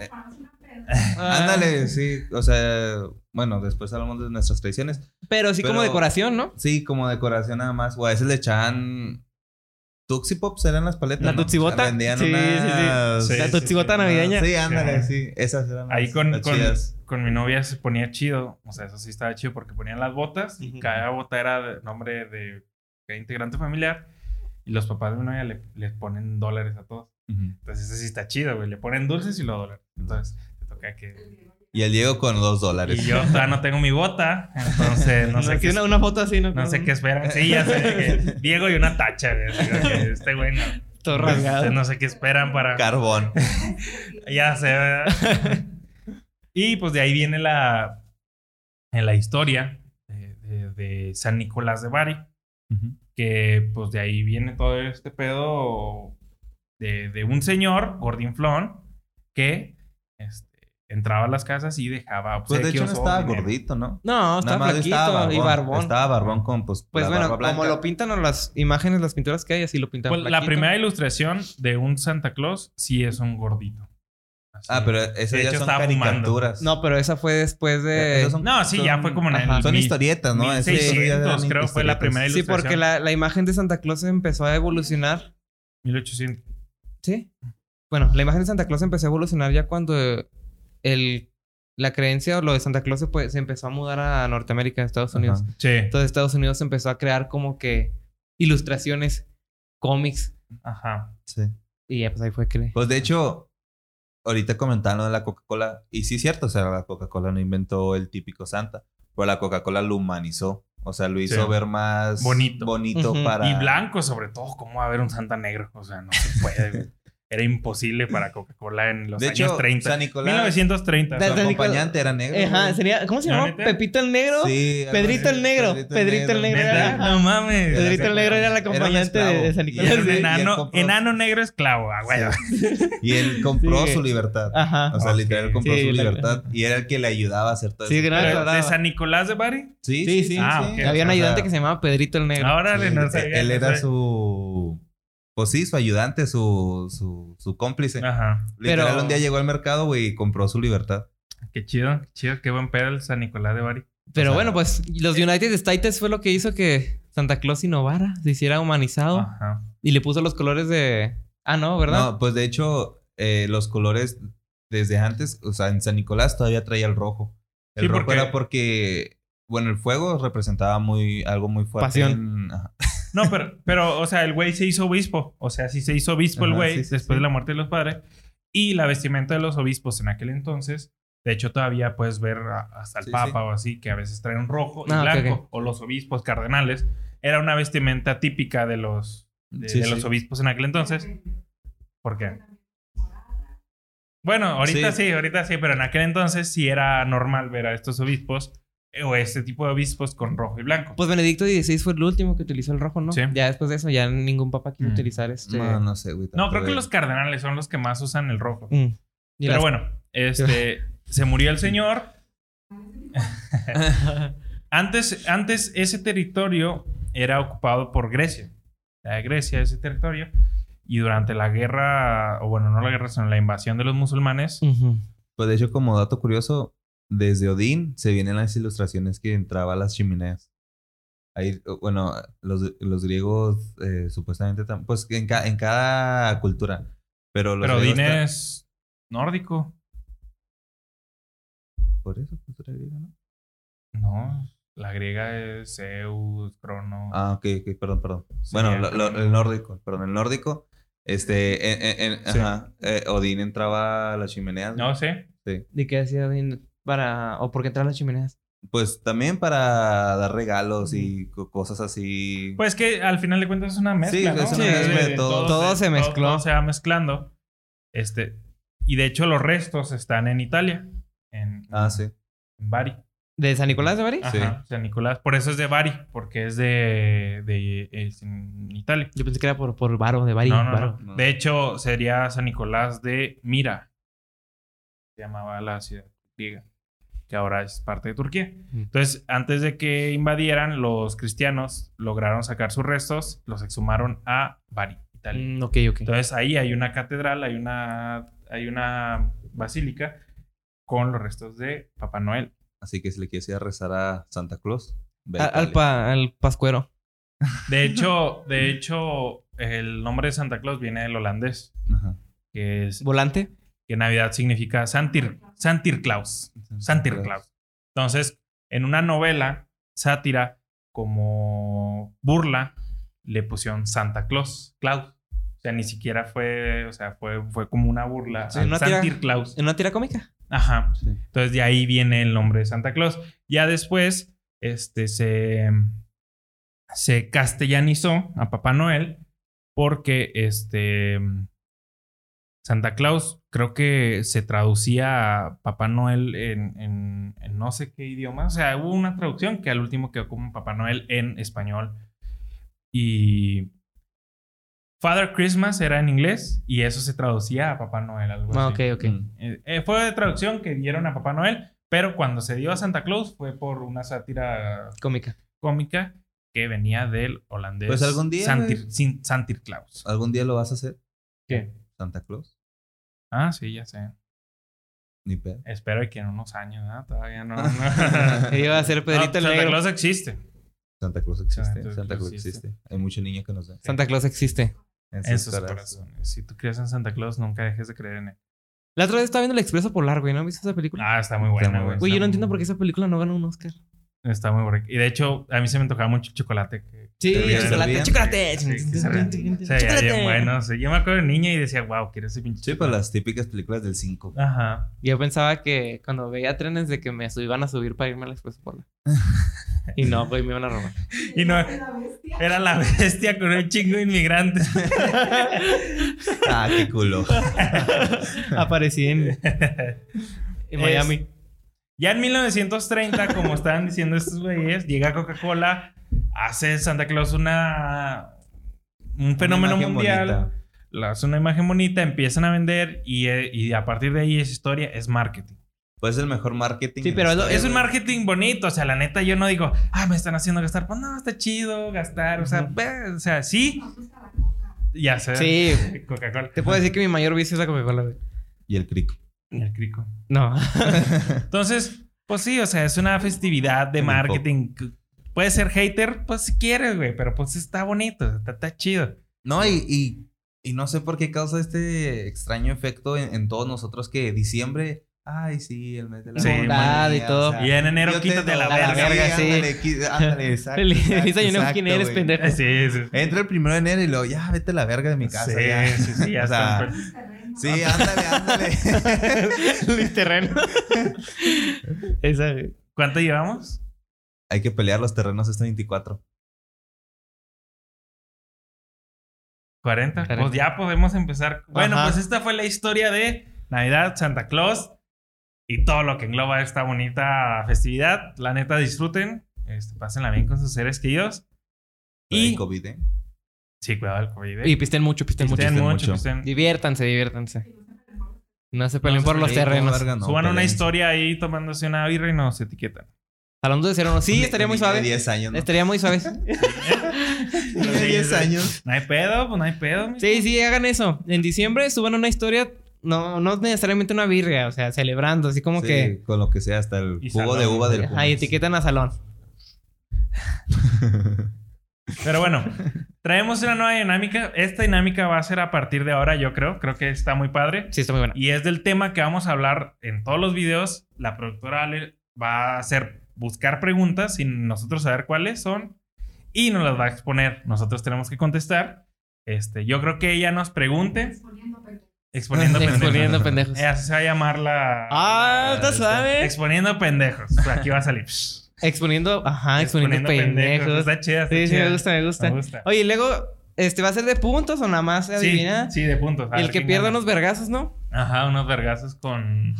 ándale, sí. O sea, bueno, después hablamos de nuestras tradiciones. Pero como decoración, ¿no? Sí, como decoración nada más. O a veces le echaban... Tuxi Pops eran las paletas. La Tuxibota. Vendían sí. La Tuxibota navideña. Sí, ándale, sí. Esas eran ahí con mi novia se ponía chido. O sea, eso sí estaba chido porque ponían las botas y cada bota era de nombre de integrante familiar. Y los papás de mi novia les ponen dólares a todos. Entonces, eso sí está chido, güey. Le ponen dulces y los dólares. Entonces, te toca que... Y el Diego con $2. Y yo todavía no tengo mi bota. Entonces, no sé qué... Una foto así, ¿no? No sé qué esperan. Sí, ya sé que Diego y una tacha, güey. Este güey no... Todo rasgado. No sé qué esperan para... Carbón. Ya sé, ¿verdad? Y pues de ahí viene en la historia de San Nicolás de Bari. Que pues de ahí viene todo este pedo de un señor, gordinflón, que entraba a las casas y dejaba obsequios. Pues de hecho no estaba gordito, ¿no? No, estaba flaquito y barbón. Estaba barbón con pues bueno, como lo pintan en las imágenes, las pinturas que hay, así lo pintan pues la primera ilustración de un Santa Claus sí es un gordito. Así. Pero esas ya son caricaturas. Fumando. No, pero esa fue después de... ya fue como en el... Son historietas, ¿no? 1600 creo fue la primera ilustración. Sí, porque la imagen de Santa Claus empezó a evolucionar. 1800. Sí. Bueno, la imagen de Santa Claus empezó a evolucionar ya cuando la creencia o lo de Santa Claus se empezó a mudar a Norteamérica, a Estados Unidos. Sí. Entonces Estados Unidos empezó a crear como que ilustraciones, cómics. Ajá. Sí. Y ya pues ahí fue que... Pues de hecho, ahorita comentaron de la Coca-Cola. Y sí es cierto, o sea, la Coca-Cola no inventó el típico Santa. Pero la Coca-Cola lo humanizó. O sea, lo hizo ver más bonito para... Y blanco sobre todo. ¿Cómo va a haber un Santa negro? O sea, no se puede. Era imposible para Coca-Cola en los años 30. San Nicolás, 1930. Su acompañante era negro. Ajá, sería... ¿Cómo se llamaba? ¿Pepito el Negro? Sí. Pedrito el Negro. Pedrito el Negro era... No mames. Pedrito el Negro era el acompañante de San Nicolás. Enano negro esclavo, güey. Y él compró su libertad. Ajá. O sea, literal compró su libertad. Y era el que le ayudaba a hacer todo eso. Sí, gracias. ¿De San Nicolás de Bari? Sí. Okay. Había un ayudante que se llamaba Pedrito el Negro. Ahora no sabía. Él era su... Pues sí, su ayudante, su cómplice. Ajá. Literal, un día llegó al mercado, güey, y compró su libertad. Qué chido. Qué buen pedo el San Nicolás de Bari. Pero bueno, pues los United States fue lo que hizo que Santa Claus innovara, se hiciera humanizado. Ajá. Y le puso los colores de... Ah, no, ¿verdad? No, pues de hecho, los colores desde antes, o sea, en San Nicolás todavía traía el rojo. El rojo era porque, bueno, el fuego representaba algo muy fuerte. Pasión. No, pero, o sea, el güey se hizo obispo. O sea, sí se hizo obispo el güey después de la muerte de los padres. Y la vestimenta de los obispos en aquel entonces, de hecho, todavía puedes ver hasta el Papa o así, que a veces traen rojo y blanco. Okay. O los obispos cardenales. Era una vestimenta típica de los los obispos en aquel entonces. ¿Por qué? Bueno, ahorita sí, pero en aquel entonces sí era normal ver a estos obispos o este tipo de obispos con rojo y blanco. Pues Benedicto XVI fue el último que utilizó el rojo, ¿no? Sí. Ya después de eso, ya ningún papa quiso utilizar No sé, güey. No, tanto creo que de- los cardenales son los que más usan el rojo. Y Pero las- bueno, se murió el señor. Antes ese territorio era ocupado por Grecia. Grecia, ese territorio. Y durante la guerra, o bueno, no la guerra, sino la invasión de los musulmanes. Ujú. Pues de hecho, como dato curioso, desde Odín se vienen las ilustraciones que entraba a las chimeneas. Ahí, bueno, los griegos supuestamente... Pues en cada cultura. Pero los Pero griegos Odín es nórdico. Por eso, cultura griega, ¿no? No, la griega es Zeus, Crono. Ah, ok, perdón. Sí, Bueno, Crono. el nórdico, perdón, el nórdico. Sí. Ajá, Odín entraba a las chimeneas. No sé. Sí. ¿Y qué hacía Odín para... o por qué entraban las chimeneas? Pues también para dar regalos y cosas así. Pues que al final de cuentas es una mezcla, Sí, ¿no? es una mezcla de todo. Todo se mezcló. Todo se va mezclando. Y de hecho los restos están en Italia. Sí. En Bari. ¿De San Nicolás de Bari? Sí. Ajá, San Nicolás. Por eso es de Bari, porque es es en Italia. Yo pensé que era por Varo, de Bari. No, no, Varo. no. De hecho, sería San Nicolás de Mira. Se llamaba la ciudad griega, que ahora es parte de Turquía. Entonces, antes de que invadieran, los cristianos lograron sacar sus restos, los exhumaron a Bari, Italia. Ok. Entonces, ahí hay una catedral, hay una basílica con los restos de Papá Noel. Así que si le quieres ir a rezar a Santa Claus, ve a Al Italia. al pascuero. De hecho, el nombre de Santa Claus viene del holandés, Ajá. que es ¿Volante? que Navidad significa Santirclaus. Santirclaus. Entonces, en una novela sátira como burla, le pusieron Santa Claus. O sea, ni siquiera fue, o sea, fue como una burla Sí, al una tira- Santirclaus. ¿En una tira cómica? Ajá. Sí. Entonces, de ahí viene el nombre de Santa Claus. Ya después, se castellanizó a Papá Noel porque Santa Claus creo que se traducía a Papá Noel en no sé qué idioma. O sea, hubo una traducción que al último quedó como Papá Noel en español. Y Father Christmas era en inglés y eso se traducía a Papá Noel. Algo así. Ok. Fue de traducción que dieron a Papá Noel, pero cuando se dio a Santa Claus fue por una sátira Cómica. cómica que venía del holandés Pues algún día, Santirclaus. ¿Algún día lo vas a hacer? ¿Qué? Santa Claus. Ah, sí, ya sé. Ni pedo. Espero que en unos años, ¿no? Todavía no. Iba a ser Pedrito el Santa Negro. Claus existe. Santa Claus existe. Santa Santa Claus Claus existe. existe. Hay mucho niño que nos ve. Santa Claus existe. En sus corazones. Si tú crees en Santa Claus, nunca dejes de creer en él. La otra vez estaba viendo El Expreso Polar, güey. ¿No viste esa película? Ah, está muy buena, Está muy güey. Güey, yo no Está entiendo muy- por qué esa película no ganó un Oscar. Está muy buena. Y de hecho, a mí se me antojaba mucho el chocolate. Sí, ¿Te ríes? chocolate, ¿Bien? chocolate. Sí, se veía bien bueno. Sí, yo me acuerdo de niña y decía, wow, quiero ese pinche Sí, pues chocolate. las típicas películas del 5. Ajá. Yo pensaba que cuando veía trenes de que me iban a subir para irme al Expreso Polar. Y no, güey, me iban a robar. Y no, era la bestia con un chingo de inmigrantes. Ah, qué culo. Aparecí en Miami. Ya en 1930, como estaban diciendo estos güeyes, llega Coca-Cola, hace Santa Claus un fenómeno Una imagen mundial, bonita. hace una imagen bonita, empiezan a vender y a partir de ahí esa historia es marketing. Pues el mejor marketing. Sí, en pero la es lo- historia, Es un güey. marketing bonito, o sea, la neta yo no digo, me están haciendo gastar, pues no, está chido gastar, o sea, sí, ya sé. Sí. Coca-Cola. Te puedo decir que mi mayor vicio es la Coca-Cola, güey. Y el crico. El crico. No. Entonces, pues sí, o sea, es una festividad de El marketing. Puedes ser hater, pues si quieres, güey, pero pues está bonito, está chido. No, y no sé por qué causa este extraño efecto en todos nosotros que diciembre. Ay, sí, el mes de la Sí, humanidad, bondad y todo. Y en enero yo te quítate la doy, verga, sí. Ándale, exacto. Feliz exacto, año nuevo, exacto, ¿quién eres, güey. pendejo? Sí, sí. Entra el 1 de enero y luego, ya, vete a la verga de mi casa. Sí, ya. sí, ya O sea, está. sí, ándale. Luis Terreno. Esa, güey. ¿Cuánto llevamos? Hay que pelear los terrenos este 24. 40. 40. Pues ya podemos empezar. Bueno, Ajá. pues esta fue la historia de Navidad, Santa Claus y todo lo que engloba esta bonita festividad. La neta, disfruten, pásenla bien con sus seres queridos. Y COVID, ¿eh? Sí, cuidado del COVID. Y pisten mucho. Pisten mucho. Diviértanse. No se peleen por los terrenos. Suban una historia ahí tomándose una birra y nos etiquetan. Hablando de cero, no. Sí, estaría muy suave. 10 años, ¿no? Estaría muy suave. Tiene 10 años. No hay pedo, pues no hay pedo. Sí, hagan eso. En diciembre suban una historia, no necesariamente una birria, o sea, celebrando, así como que... con lo que sea, hasta el Y jugo salón, de uva del Ahí etiquetan a Salón. Pero bueno, traemos una nueva dinámica. Esta dinámica va a ser a partir de ahora, yo creo. Creo que está muy padre. Sí, está muy buena. Y es del tema que vamos a hablar en todos los videos. La productora Ale va a hacer buscar preguntas sin nosotros saber cuáles son y nos las va a exponer. Nosotros tenemos que contestar. Yo creo que ella nos pregunte. Exponiendo pendejos. Así se va a llamar la... Está suave. Exponiendo pendejos. Aquí va a salir. Exponiendo pendejos. Está chida, está Sí, chida. me gusta. Oye, y luego, ¿va a ser de puntos o nada más adivina? Sí, de puntos. Y el que pierda unos vergazos, ¿no? Ajá, unos vergazos con...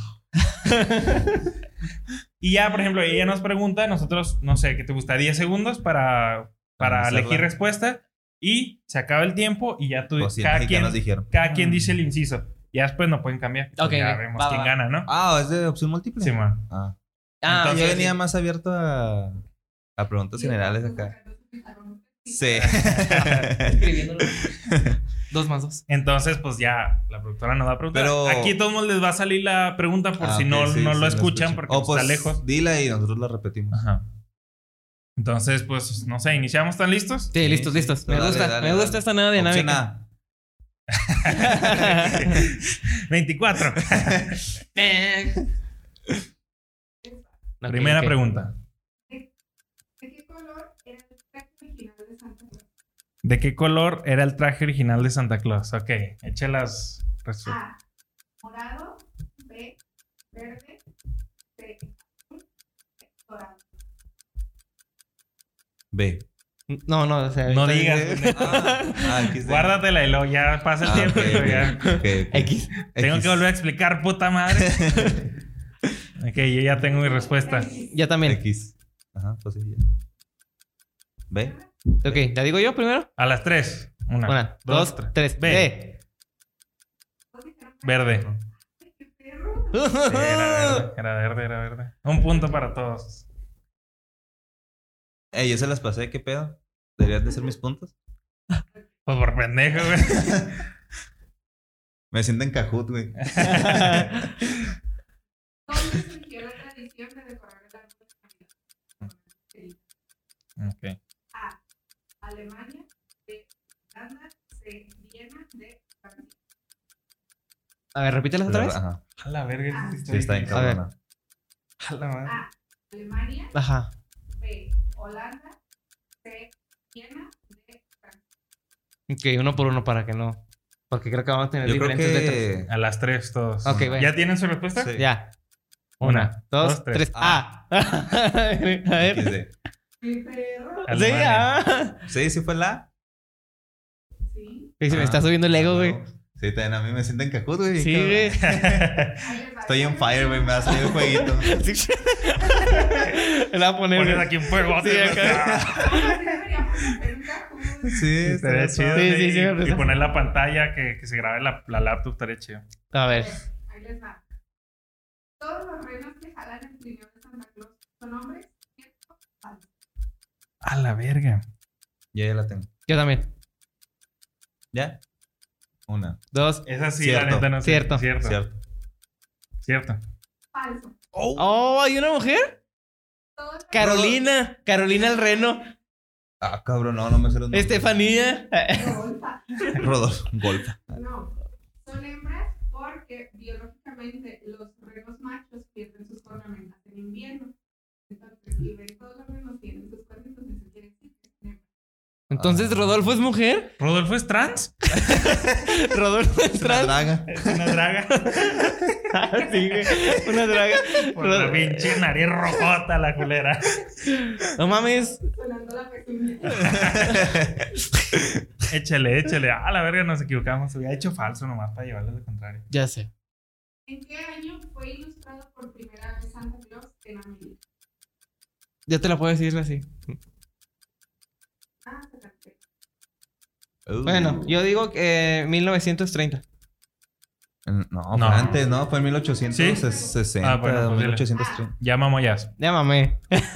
Y ya, por ejemplo, ella nos pregunta, nosotros, no sé, ¿qué te gusta? 10 segundos para elegir respuesta y se acaba el tiempo y ya tú... Cada quien dice el inciso. Ya después no pueden cambiar. Ok, ya vemos quién gana, ¿no? ¿Es de opción múltiple? Sí, man. Entonces, yo venía más abierto a preguntas generales acá. Sí. Escribiéndolo. 2 más 2. Entonces, pues ya la productora nos va a preguntar. Pero... Aquí a todos modos les va a salir la pregunta por si no lo escuchan porque está lejos. Dila y nosotros la repetimos. Ajá. Entonces, pues, no sé, ¿iniciamos? ¿Están listos? Sí, listos. Me gusta esta nueva dinámica. 24. Primera pregunta. ¿De qué color era el traje original de Santa Claus? Ok, eche las respuestas. A, morado. B, verde. C, azul. Dorado. B. No, o sea... No digas. Guárdatela y luego ya pasa el tiempo. Okay. X. Tengo que volver a explicar, puta madre. Ok, yo ya tengo mi respuesta. Ya también. X. Ajá, pues sí, ya. B. Ok, ¿la digo yo primero? A las 3. 1, 2, 3. B. Verde. Sí, era verde. Un punto para todos. Yo se las pasé, ¿qué pedo? ¿Deberían de ser mis puntos? Pues por pendejo, güey. Me siento en Cajut, güey. ¿Dónde surgió la tradición de decorar el árbol de Navidad? Ok. A, Alemania. B, Holanda. C, Viena. D, Francia. A ver, repítelas otra vez. Ajá. A la verga. Sí, está bien cabrona. A la madre. A, Alemania. Ajá. B, Holanda. C, Viena. D, Francia. Ok, uno por uno para que no... Porque creo que vamos a tener Yo creo diferentes que... letras. A las 3 todos. Ok, bueno. ¿Ya tienen su respuesta? Sí. Ya. 1, 1, 2, 3. A. A ver. XD. Mi perro. Sí, Alemania. Sí fue la. Sí. Se me está subiendo el ego, güey. Sí, también a mí me siento en Cajut, güey. Sí, güey. Ahí les va. Estoy en fire, güey. Me va a salir el jueguito. Le voy a poner... Pones aquí un fuego. Sí, acá. Deberíamos hacer un Kahoot. Sí, Estaría chido. Sí, Y poner la pantalla que se grabe la laptop estaría chido. A ver. Ahí les va. Todos los renos que jalan el trineo de Santa Claus son hombres, ¿cierto? Falso. A la verga. Ya la tengo. Yo también. ¿Ya? 1. 2. Esa sí, Cierto. la neta no sé. Cierto. Cierto. Falso. Oh, ¿hay una mujer? Todos Carolina el reno. Ah, cabrón, no me sé los nombres. Estefanía. Golfa. Rodolfo. Golfa. No. Son hembras porque biológicamente los renos machos pierden sus cornamentas en invierno. Entonces, si ven todos los renos tienen sus cuernitos, eso quiere decir que son hembras. Entonces, ¿Rodolfo es mujer? ¿Rodolfo es trans? ¿Rodolfo es Una trans? draga. Es una draga. Sí, güey. Una draga. Por la pinche nariz rojota la culera. No mames. Sonando la pezuña. Échale. A la verga nos equivocamos. Hubiera hecho falso nomás para llevarles de contrario. Ya sé. ¿En qué año fue ilustrado por primera vez Santa Claus en América? Yo te la puedo decir así. Ah, perfecto. Bueno, yo digo que 1930. No, No. fue antes, ¿no? Fue en 1860. Ah, bueno, pues dile. 1830. Ya mamoyas. Llámame.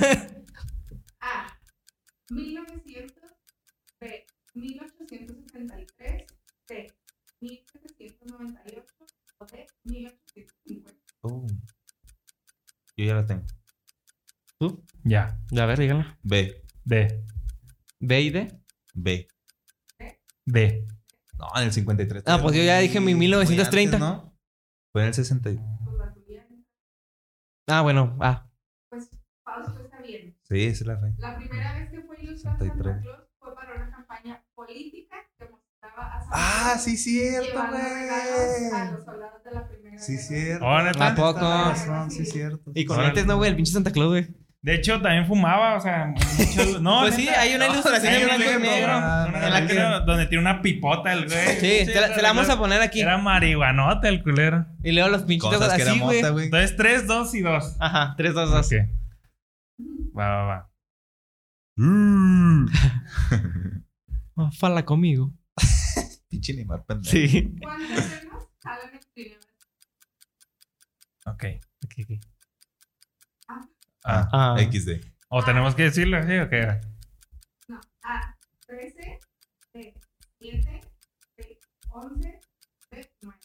A. 1900. B. 1873. C. 1798. O D. 1850. Yo ya la tengo. ¿Tú? Ya. A ver, dígala. B. D. ¿B y D? B. D. No, en el 53. Ah, pues yo ya dije mi 1930. Muy antes, ¿no? Fue en el 60. Pues la tuya. Ah, bueno. Ah. Pues Fausto está bien. Sí, esa es la fe. La primera vez que fue ilustrado Santa 63. Claus fue para una campaña política que mostraba a Santa Ah, Claus sí, cierto, llevando regalos a güey. los soldados de la Primera Sí, Guerra cierto. Oh, ¿neta? ¿A poco? Tienes razón, sí, cierto. Y con Órale. lentes, no, güey. El pinche Santa Claus, güey. De hecho, también fumaba, o sea, mucho... No, Pues sí, neta. hay una ilustración Hay en una blanco y ilustración, negro. Ah, una en la ilustración donde tiene una pipota el güey. Sí, se la vamos a poner aquí. Era marihuanota el culero. Y luego los pinchitos Cosas que era así, güey. mota, güey. Entonces, 3, 2 y 2. Ajá, 3, 2, 2. Ok. Va. Fala conmigo. Pinche Neymar, pendejo. Sí. ¿Cuántos renos jalan el trineo? Ok. Ah, Ah. XD. O tenemos que decirlo así, ¿o qué? No. A. 13. B. 7. B. 11. B. 9.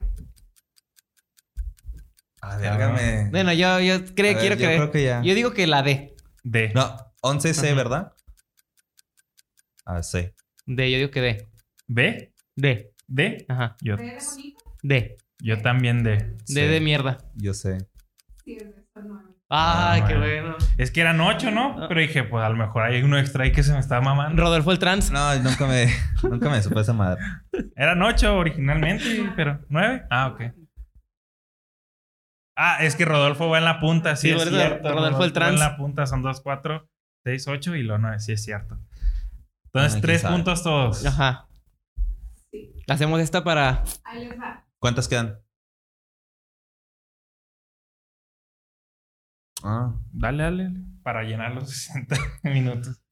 Ah, vergame. Bueno, yo A ver, quiero yo creer. creo que ya. Yo digo que la D. D. No, 11C, Ajá. ¿verdad? Ah, C. D, yo digo que D. ¿B? D. ¿D? Ajá. Yo, B de bonito. D. yo también D. D de mierda. Yo sé. Sí, es de estos 9. Ay, Ah, qué bueno. bueno. Es que eran 8, ¿no? Pero dije, pues a lo mejor hay uno extra ahí que se me está mamando. Rodolfo el trans. No, nunca me supe esa madre. Eran 8 originalmente, pero 9. Ah, ok. Ah, es que Rodolfo va en la punta, sí, Sí, es por eso cierto. Rodolfo el va trans. en la punta, son 2, 4, 6, 8 y lo 9, sí es cierto. Entonces, ¿Quién 3 sabe? puntos todos. Ajá. Sí. Hacemos esta para. Ahí les va. ¿Cuántas quedan? Ah, Dale. Para llenar los 60 minutos.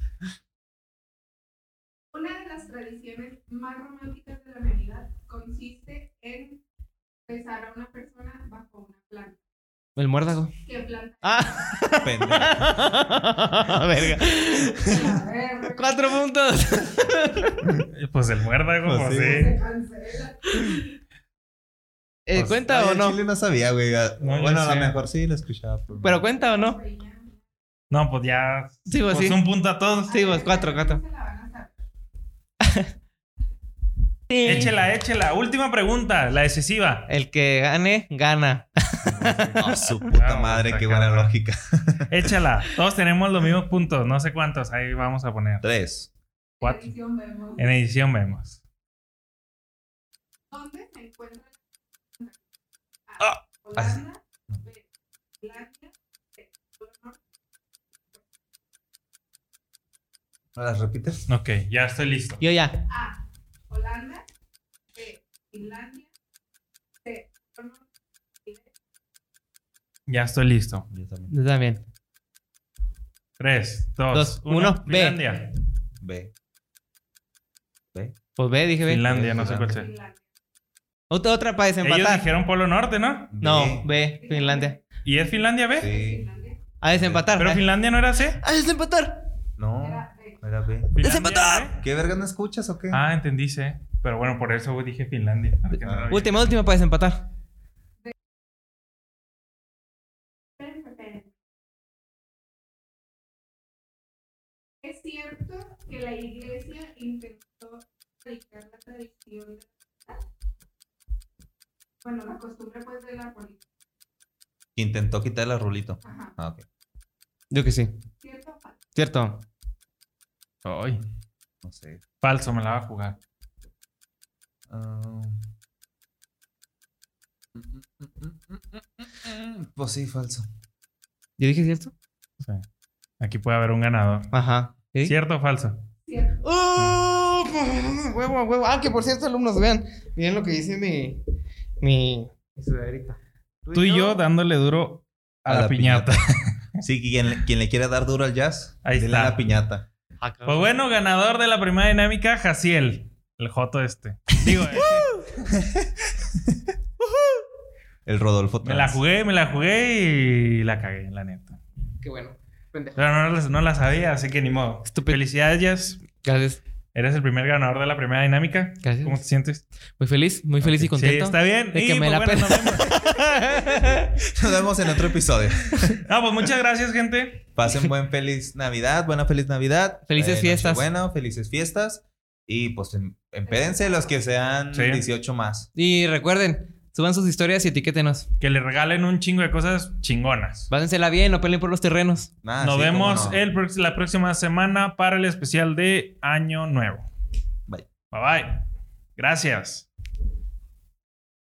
Una de las tradiciones más románticas de la Navidad consiste en besar a una persona bajo una planta. El muérdago. ¿Qué planta? Ah. pendejo. Verga. A ver, 4 puntos. Pues el muérdago, Pues pues sí. sí. se cancela. Pues, ¿Cuenta ay, o al no? Chile no sabía, güey. No, yo Bueno, a sé. lo mejor sí lo escuchaba. Pero ¿cuenta o no? No, pues ya. Sí, pues sí. Un punto a todos. Sí, pues 4. Se la van a saber. Échela. Última pregunta, la decisiva. El que gane, gana. Oh, su puta Vamos, madre, está qué buena cabrón. lógica. Échala. Todos tenemos los mismos puntos. No sé cuántos. Ahí vamos a poner. 3. 4. Edición vemos. En edición vemos. ¿Dónde se encuentra? Ah. Holanda. B. Finlandia. C. Polo Norte. ¿Me las repites? Ok, ya estoy listo. Yo ya. A. Holanda. B. Finlandia. C. Polo Norte. Y D. Ya estoy listo. Yo también. Yo también. 3, 2, Dos, 1. uno, B. Finlandia. B. Pues B, dije B. Finlandia, no sé cuál sea. Finlandia. Otra para Ellos desempatar. dijeron Polo Norte, ¿no? No, B, Finlandia. ¿Y es Finlandia B? Sí. Finlandia. A desempatar. ¿Pero Finlandia no era C? ¡A desempatar! No, Era B. era B. ¿Finlandia ¡Desempatar! era B? ¿Qué verga no escuchas o qué? Ah, entendí C. Pero bueno, por eso dije Finlandia. Porque no lo vi. Última para desempatar. Esperen. Es cierto que la iglesia intentó predicar la tradición de bueno, la costumbre pues de la política. Intentó quitarle el rulito. Ajá. Ah, ok. Yo que sí. ¿Cierto o falso? Cierto. Ay, No sé. falso, me la va a jugar. Ah. Pues sí, falso. ¿Yo dije cierto? Sí. Aquí puede haber un ganador. Ajá. ¿Sí? ¿Cierto o falso? Cierto. ¡Oh! Huevo. Ah, que por cierto, alumnos, vean. Miren lo que dice mi sudaderita. Tú y yo dándole duro a la piñata. Sí, quien le quiera dar duro al jazz, Ahí dile está. a la piñata. Pues bueno, ganador de la primera dinámica, Jaciel. El joto este. Digo, El Rodolfo me la Trans. jugué y la cagué, la neta. Qué bueno. Pendejo. Pero no la sabía, así que ni modo. Estúpido. Felicidades, Jazz. Gracias. Eres el primer ganador de la primera dinámica. Gracias. ¿Cómo te sientes? Muy feliz y Sí, contento. está bien. De que Y, me la nos vemos. Nos vemos en otro episodio. No, pues muchas gracias, gente. Pasen feliz Navidad. Feliz Navidad. Felices fiestas. Bueno, felices fiestas. Y pues empédense los que sean Sí. 18 más. Y recuerden, suban sus historias y etiquétenos. Que le regalen un chingo de cosas chingonas. Pásensela bien, no peleen por los terrenos. Ah, Nos sí, vemos cómo no. la próxima semana para el especial de Año Nuevo. Bye. Bye bye. Gracias.